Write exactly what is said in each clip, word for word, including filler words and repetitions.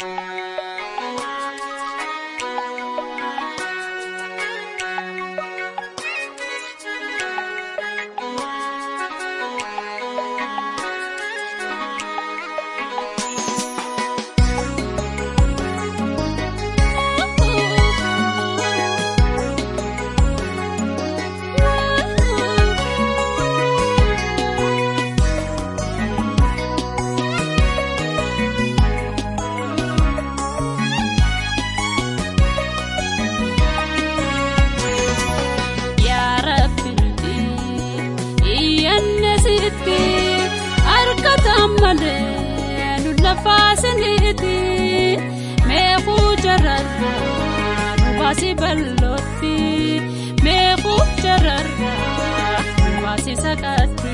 fasiniti me fujararra wasi balloti me fujararra wasi sakati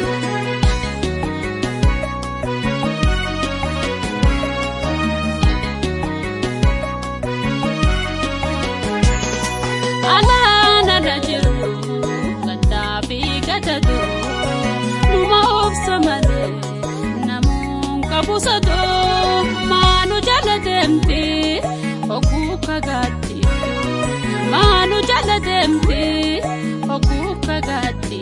ana ana najiru katabi katadu numa ofsamale Kabusato manu jalademti okuka gatti manu jalademti okuka gatti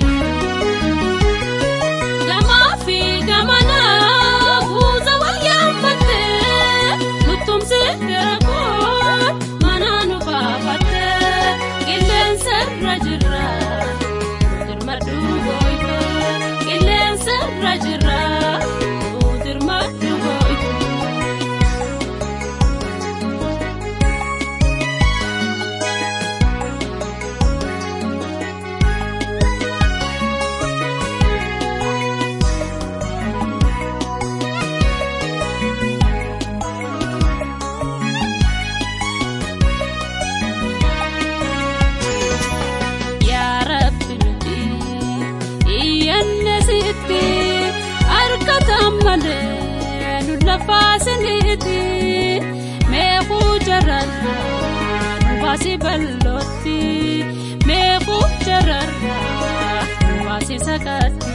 gama fi gamana buza walyamate nutumse gerako mananu bafatte gilen serra jirra dirmadu goito gilen serra jirra fasiniti me fujararra wasi balloti me fujararra wasi sakati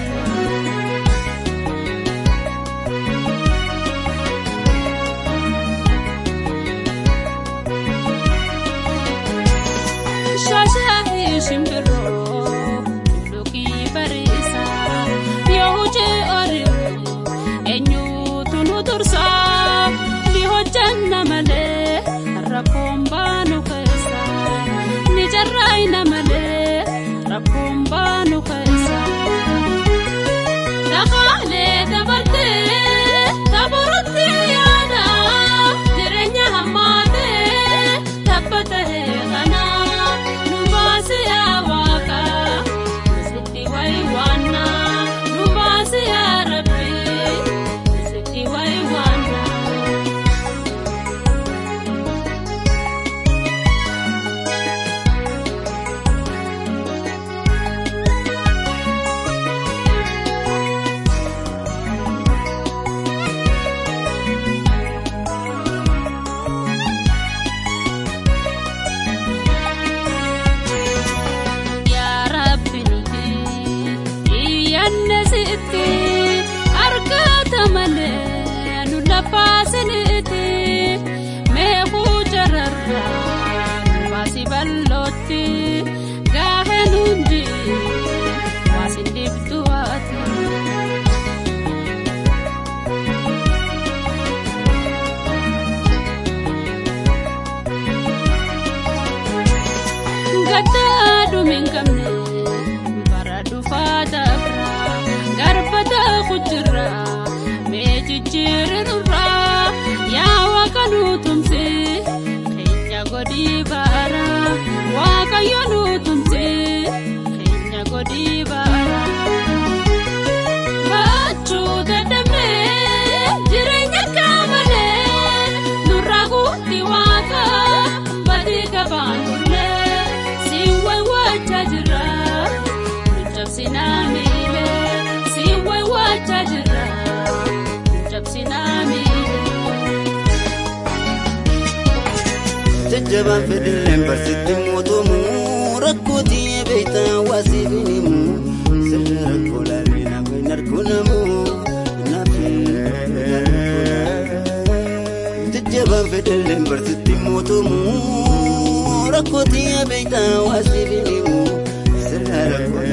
shashahi shimbiro luki barisa yoje ori enyu tursa di hojanna male rakomba no kesa ni jarraina male rakomba no kesa dakhale dabarte taburti yana direnya hamate tabate ana nubasi awaka sitti wai wana nubasi arabi fasiniti me fujararra wasi balloti gahenundi wasi dibduati gatadu mingamne baradu fadafra garbada khujra Jirra ya wakanu tumse kenya godi bara wakayonu tumse kenya godi bara machu dadame jirenya kamale nuragu tiwaka badika bandule siwa wachajra nujabsinamile siwa wachajra sinami تجبان في الليل برسد موتومو ركوتي بيتا واسبينيمو سر ركولا لنا بنركونمو نافي fedelen barsitti mootumuu rakkootii beektaa waasiifinimu sirna rakkoo